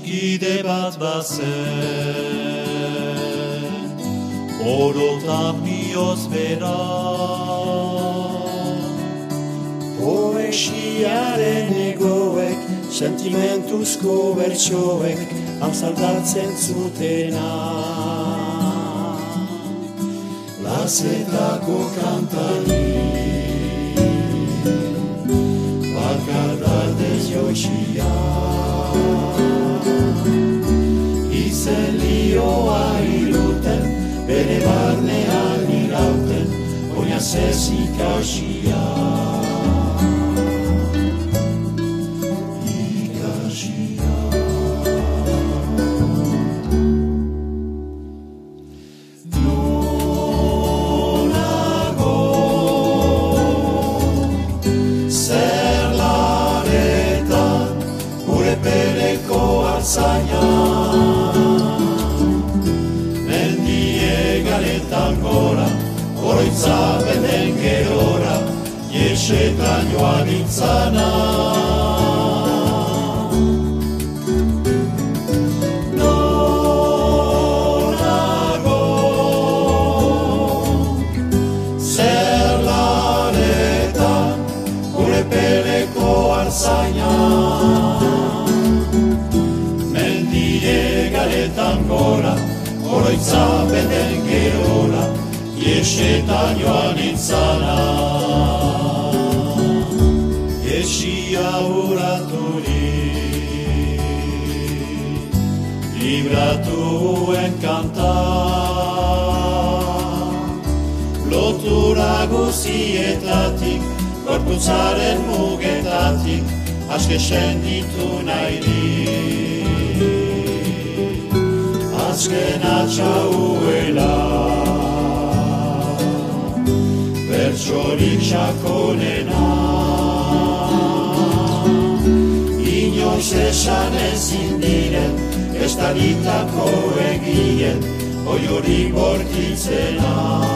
kide bat bazen, orotan bioz bera. Poesiaren egoek, sentimentuzko bertsoek, azaldatzen zutena. Lazetako kantari, bakardardez joitxia, izen lioa iruten, bere barnean irauten, oina zezikasia. Mendie galetan gora, oroitza beten gerora, jesetan joan nintzana. Nonago, zer laretan, gure peleko arzaina. Galetan gora, oroitza beten gerora, jesetan joan nintzana. Jesia uraturik, libratuen kanta, lotura guzietatik, gorputzaren mugetatik, aske senditu nahirik. Azken atxauela, bertsorik sakonena, inoiz esan ezin diren, estalitako egien, oiorik bortitzena.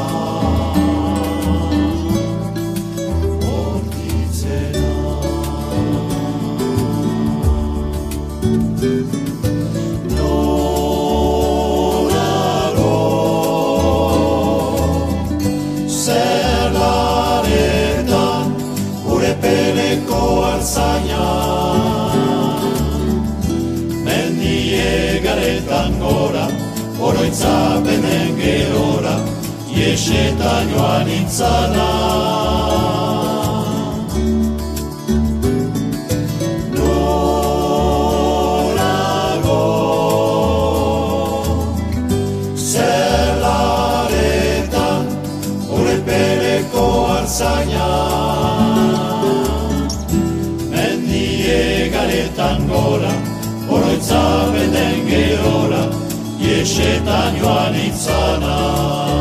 Mendie galetan gora, oroitza beten gerora, jesetan joan nintzana. Nonago, zer laretan, gure peleko arzaina. Galetan gora, oroitza beten gerora, jesetan joan nintzana.